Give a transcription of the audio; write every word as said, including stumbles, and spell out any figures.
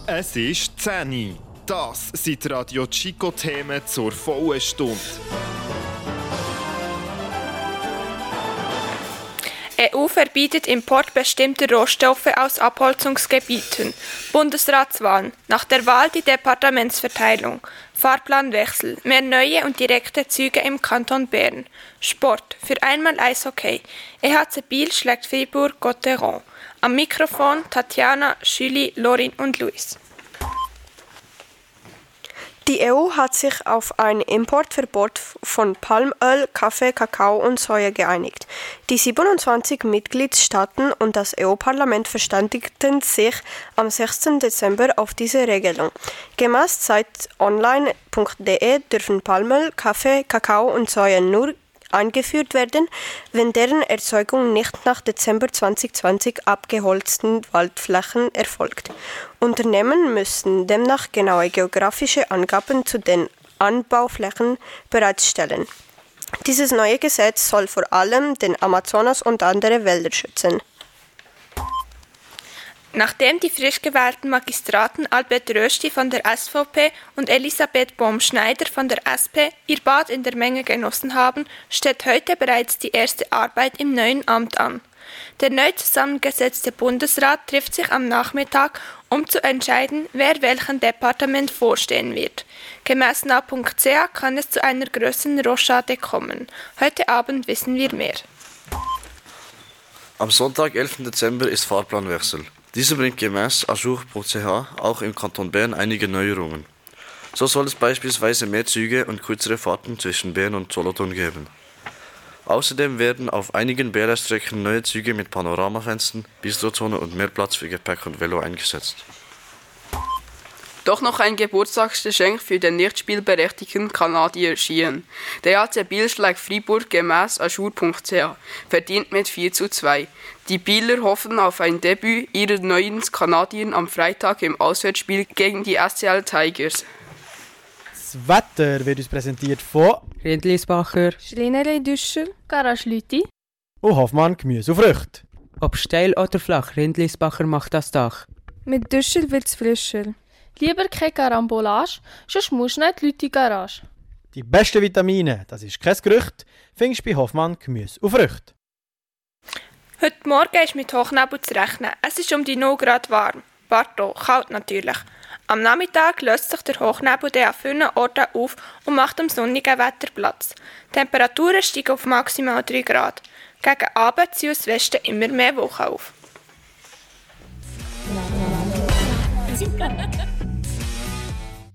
Es ist zehn Uhr. Das sind Radio Chico-Themen zur vollen Stunde. E U verbietet Import bestimmter Rohstoffe aus Abholzungsgebieten. Bundesratswahlen. Nach der Wahl die Departementsverteilung. Fahrplanwechsel. Mehr neue und direkte Züge im Kanton Bern. Sport. Für einmal Eishockey. E H C Biel schlägt Fribourg-Gotteron. Am Mikrofon Tatjana, Julie, Lorin und Luis. Die E U hat sich auf ein Importverbot von Palmöl, Kaffee, Kakao und Soja geeinigt. Die siebenundzwanzig Mitgliedstaaten und das E U-Parlament verständigten sich am sechsten Dezember auf diese Regelung. Gemäß Zeit online punkt de dürfen Palmöl, Kaffee, Kakao und Soja nur eingeführt werden, wenn deren Erzeugung nicht nach Dezember zwanzig zwanzig abgeholzten Waldflächen erfolgt. Unternehmen müssen demnach genaue geografische Angaben zu den Anbauflächen bereitstellen. Dieses neue Gesetz soll vor allem den Amazonas und andere Wälder schützen. Nachdem die frisch gewählten Magistraten Albert Rösti von der S V P und Elisabeth Bohm-Schneider von der S P ihr Bad in der Menge genossen haben, steht heute bereits die erste Arbeit im neuen Amt an. Der neu zusammengesetzte Bundesrat trifft sich am Nachmittag, um zu entscheiden, wer welchem Departement vorstehen wird. Gemäß N A punkt C A kann es zu einer größeren Rochade kommen. Heute Abend wissen wir mehr. Am Sonntag, elften Dezember, ist Fahrplanwechsel. Dieser bringt gemäß ajour punkt c h auch im Kanton Bern einige Neuerungen. So soll es beispielsweise mehr Züge und kürzere Fahrten zwischen Bern und Solothurn geben. Außerdem werden auf einigen B R S-Strecken neue Züge mit Panoramafenstern, Bistrozone und mehr Platz für Gepäck und Velo eingesetzt. Doch noch ein Geburtstagsgeschenk für den nicht spielberechtigten Kanadier Schien. Der E H C Biel schlägt Fribourg gemäß ajour punkt c a, verdient mit vier zu zwei. Die Bieler hoffen auf ein Debüt ihrer neuen Kanadier am Freitag im Auswärtsspiel gegen die S C L Tigers. Das Wetter wird uns präsentiert von Rindlisbacher, Schreinerei Düschel, Garage Lüti und Hoffmann Gemüse und Früchte. Ob steil oder flach, Rindlisbacher macht das Dach. Mit Düschel wird's frischer. Lieber keine Karambolage, sonst musst du nicht die Leute in die Garage. Die besten Vitamine, das ist kein Gerücht, findest du bei Hoffmann Gemüse und Früchte. Heute Morgen ist mit Hochnebel zu rechnen. Es ist um die null Grad warm. Pardon, kalt natürlich. Am Nachmittag löst sich der Hochnebel dann an vielen Orten auf und macht dem sonnigen Wetter Platz. Die Temperaturen steigen auf maximal drei Grad. Gegen Abend ziehen aus Westen immer mehr Wolken auf.